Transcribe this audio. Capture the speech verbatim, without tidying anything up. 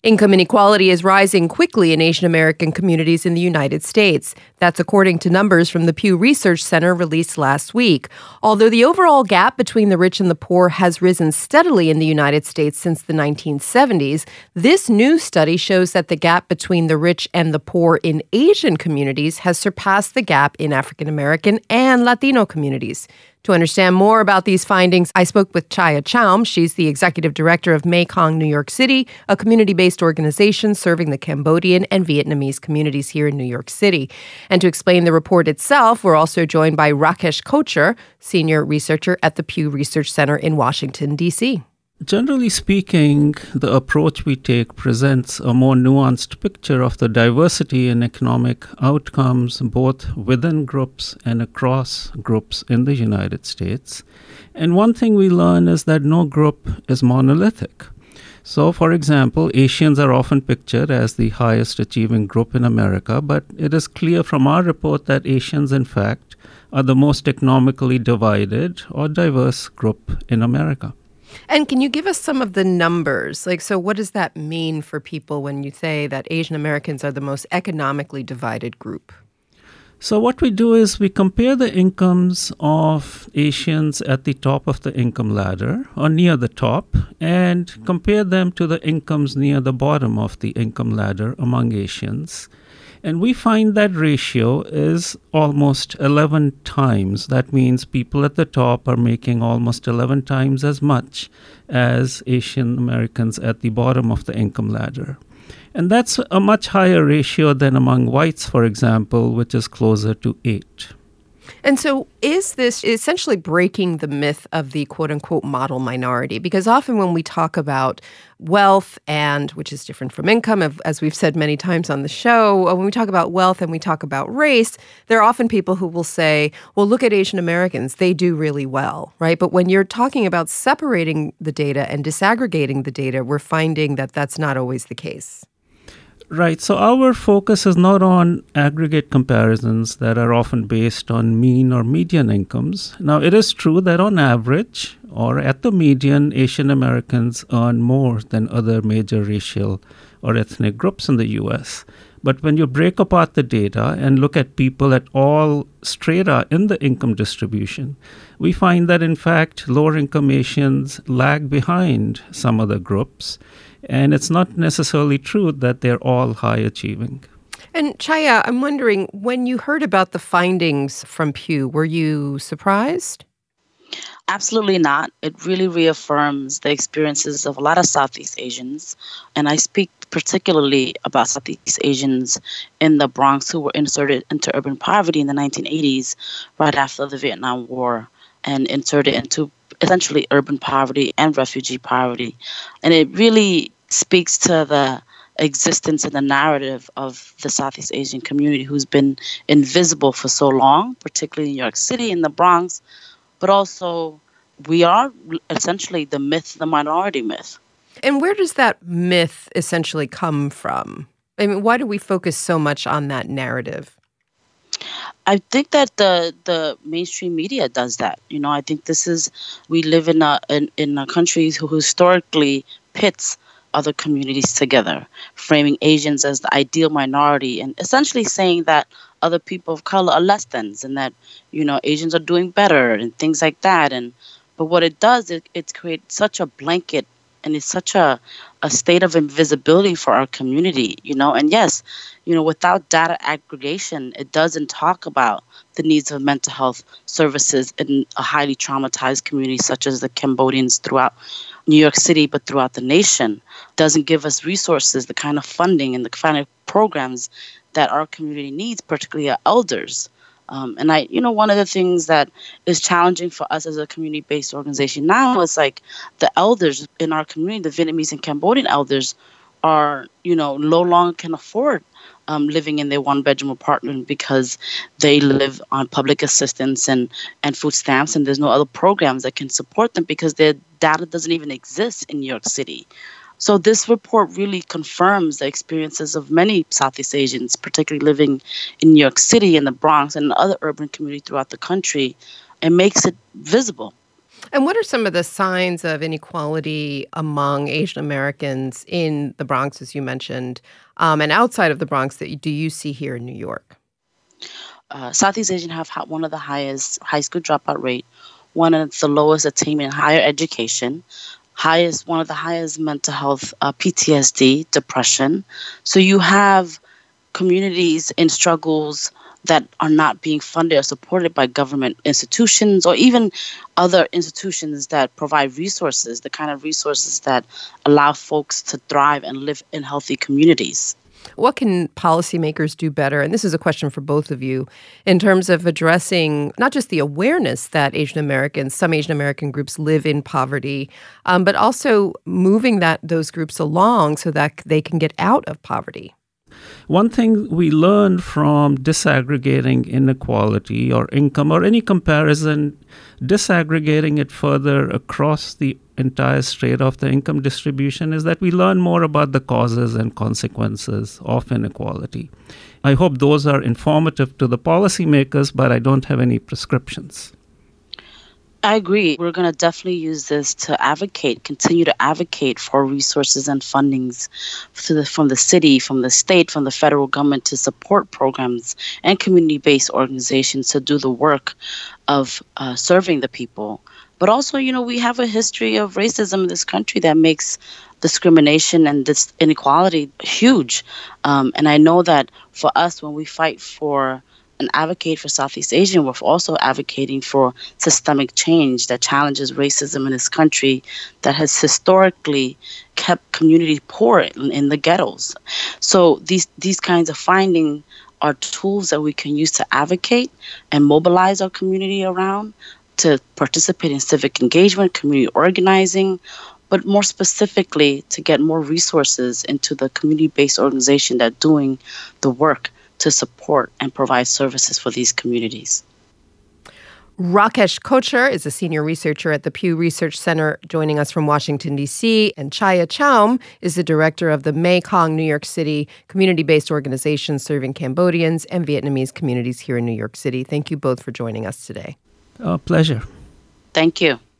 Income inequality is rising quickly in Asian American communities in the United States. That's according to numbers from the Pew Research Center released last week. Although the overall gap between the rich and the poor has risen steadily in the United States since the nineteen seventies, this new study shows that the gap between the rich and the poor in Asian communities has surpassed the gap in African American and Latino communities. To understand more about these findings, I spoke with Chaya Chaum. She's the executive director of Mekong New York City, a community-based organization serving the Cambodian and Vietnamese communities here in New York City. And to explain the report itself, we're also joined by Rakesh Kochhar, senior researcher at the Pew Research Center in Washington, D C Generally speaking, the approach we take presents a more nuanced picture of the diversity in economic outcomes, both within groups and across groups in the United States. And one thing we learn is that no group is monolithic. So, for example, Asians are often pictured as the highest achieving group in America, but it is clear from our report that Asians, in fact, are the most economically divided or diverse group in America. And can you give us some of the numbers? Like, so what does that mean for people when you say that Asian Americans are the most economically divided group? So what we do is we compare the incomes of Asians at the top of the income ladder or near the top and compare them to the incomes near the bottom of the income ladder among Asians. And we find that ratio is almost eleven times. That means people at the top are making almost eleven times as much as Asian Americans at the bottom of the income ladder. And that's a much higher ratio than among whites, for example, which is closer to eight. And so is this essentially breaking the myth of the quote-unquote model minority? Because often when we talk about wealth and, which is different from income, as we've said many times on the show, when we talk about wealth and we talk about race, there are often people who will say, well, look at Asian Americans, they do really well, right? But when you're talking about separating the data and disaggregating the data, we're finding that that's not always the case. Right. So our focus is not on aggregate comparisons that are often based on mean or median incomes. Now, it is true that on average or at the median, Asian Americans earn more than other major racial or ethnic groups in the U S. But when you break apart the data and look at people at all strata in the income distribution, we find that, in fact, lower income Asians lag behind some other groups. And it's not necessarily true that they're all high achieving. And Chaya, I'm wondering, when you heard about the findings from Pew, were you surprised? Absolutely not. It really reaffirms the experiences of a lot of Southeast Asians. And I speak particularly about Southeast Asians in the Bronx who were inserted into urban poverty in the nineteen eighties, right after the Vietnam War, and inserted into essentially urban poverty and refugee poverty. And it really speaks to the existence and the narrative of the Southeast Asian community who's been invisible for so long, particularly in New York City and the Bronx. But also, we are essentially the myth, the minority myth. And where does that myth essentially come from? I mean, why do we focus so much on that narrative? I think that the the mainstream media does that. You know, I think this is, we live in a in, in a country who historically pits other communities together, framing Asians as the ideal minority and essentially saying that other people of color are less than, and that, you know, Asians are doing better and things like that. And but what it does, it, it creates such a blanket and it's such a, a state of invisibility for our community, you know. And yes, you know, without data aggregation, it doesn't talk about the needs of mental health services in a highly traumatized community such as the Cambodians throughout New York City, but throughout the nation. Doesn't give us resources, the kind of funding and the kind of programs that our community needs, particularly our elders. Um, and I, you know, one of the things that is challenging for us as a community-based organization now is like the elders in our community, the Vietnamese and Cambodian elders are, you know, no longer can afford um, living in their one-bedroom apartment because they live on public assistance and, and food stamps, and there's no other programs that can support them because their data doesn't even exist in New York City. So this report really confirms the experiences of many Southeast Asians, particularly living in New York City and the Bronx and other urban communities throughout the country, and makes it visible. And what are some of the signs of inequality among Asian Americans in the Bronx, as you mentioned, um, and outside of the Bronx that you, do you see here in New York? Uh, Southeast Asian have ha- one of the highest high school dropout rate, one of the lowest attainment in higher education, highest one of the highest mental health, uh, P T S D, depression. So you have communities in struggles that are not being funded or supported by government institutions or even other institutions that provide resources, the kind of resources that allow folks to thrive and live in healthy communities. What can policymakers do better? And this is a question for both of you in terms of addressing not just the awareness that Asian Americans, some Asian American groups live in poverty, um, but also moving that those groups along so that they can get out of poverty. One thing we learned from disaggregating inequality or income or any comparison, disaggregating it further across the entire strata of the income distribution is that we learn more about the causes and consequences of inequality. I hope those are informative to the policymakers, but I don't have any prescriptions. I agree. We're going to definitely use this to advocate, continue to advocate for resources and fundings to the, from the city, from the state, from the federal government to support programs and community-based organizations to do the work of uh, serving the people. But also, you know, we have a history of racism in this country that makes discrimination and this inequality huge. Um, and I know that for us, when we fight for and advocate for Southeast Asian, we're also advocating for systemic change that challenges racism in this country that has historically kept community poor in, in the ghettos. So these these kinds of findings are tools that we can use to advocate and mobilize our community around, to participate in civic engagement, community organizing, but more specifically to get more resources into the community-based organization that are doing the work to support and provide services for these communities. Rakesh Kochhar is a senior researcher at the Pew Research Center, joining us from Washington, D C, and Chaya Chaum is the director of the Mekong New York City community-based organization serving Cambodians and Vietnamese communities here in New York City. Thank you both for joining us today. A pleasure. Thank you.